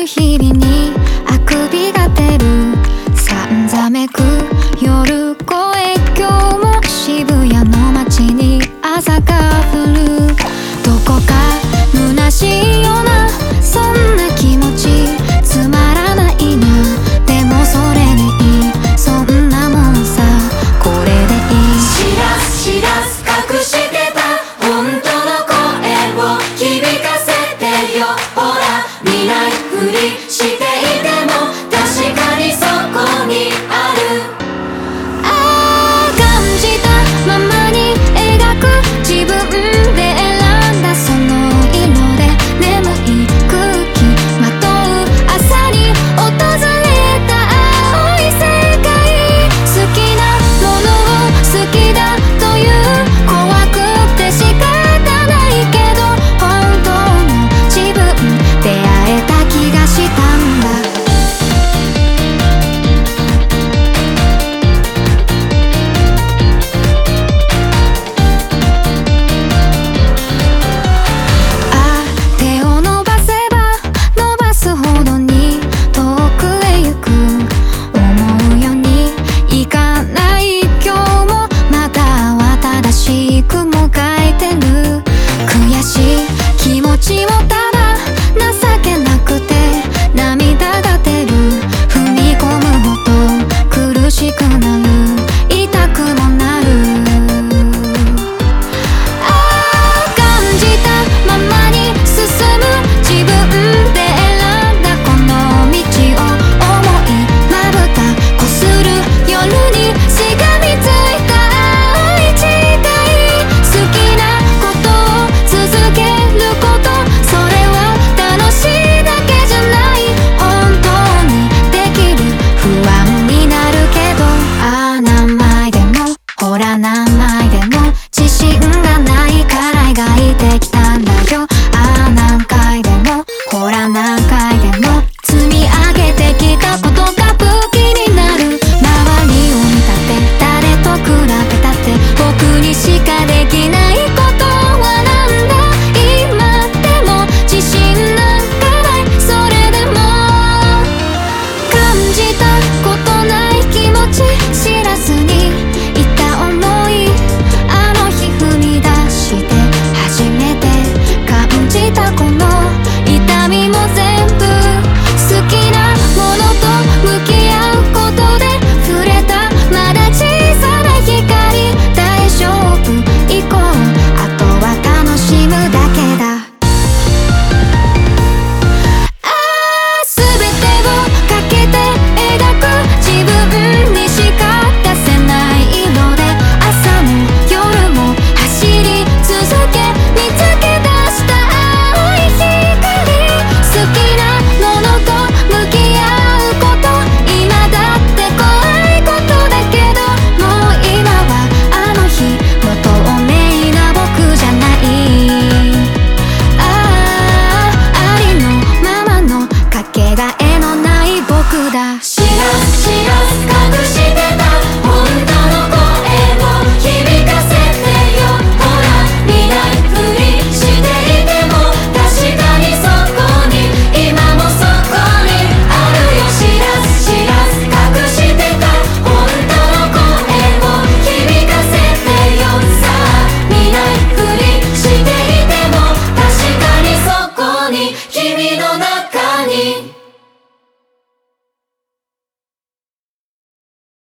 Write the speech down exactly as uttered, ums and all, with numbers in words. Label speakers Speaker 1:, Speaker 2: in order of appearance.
Speaker 1: る日々にあくびが出る。さんざめく夜声、今日も渋谷の街に朝が降る。どこか虚しいようなそんな気持ち、つまらないな、でもそれでいい、そんなもんさ、これでいい。
Speaker 2: 知らず知らず隠してた本当の声を響かせてよ。ほら見ないふりしていても確かにそこにある。
Speaker 1: ああ感じたままに描く自分で選んだその色で眠い空気まとう朝に訪れた青い世界。好きなものを好きだという怖くて仕方ないけど、本当の自分出会えた気がしたんだ。ああ手を伸ばせば伸ばすほどに遠くへ行く。思うようにいかない今日もまたは正しくもがいてる。悔しい気持ちもただ情けなくて涙が出る。踏み込むほど苦しくなる、痛くもなる。ああ感じたままに進む自分で選んだこの道を思いまぶたこする夜にしがみついた青い誓い。好きなことを続けること、それは楽しいだけじゃない、本当にできる。不安になるけど、ああ何枚でもほら何枚でも自信がないから描いてきたんだよ。ああ何回でもほら何回でも積み上げてきたことが武器になる。周りを見たって誰と比べたって僕にしかできないことはなんだ。今でも自信なんかない、それでも感じたことない気持ち知らずにいた想い、あの日踏み出して初めて感じたこの痛みも全部好きなものと向き合うことで触れたまだ小さな光。大丈夫行こう、あとは楽しむだけだ。ああ全てをかけて描く自分にしか出せない色で朝も夜も走り続け見つけ出した青い光。好きなものと向き合うこと、今だって怖いことだけど、もう今はあの日不透明な僕じゃない。ああありのままのかけがえのない僕だ。
Speaker 2: 知らず知らず隠してた本当の声を響かせてよ。ほら見ないふりしていても確かにそこに今もそこにあるよ。知らず知らず隠してた本当の声を響かせてよ。さあ見ないふりしていても確かにそこに君の